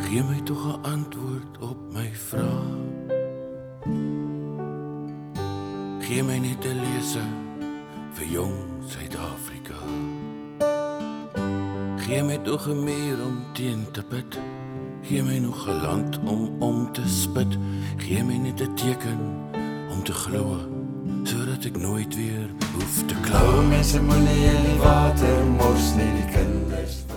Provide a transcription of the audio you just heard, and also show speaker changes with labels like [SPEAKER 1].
[SPEAKER 1] Gee my tog 'n antwoord op my vraag. Gee my net 'n lese vir jong Suid-Afrika. Gee my tog 'n muur om teen te bid. Gee my nog 'n land om te spit. Gee my net 'n teken om te glo, sodat ek nooit weer hoef te kla.
[SPEAKER 2] Mense moenie in die water mors nie, die kinders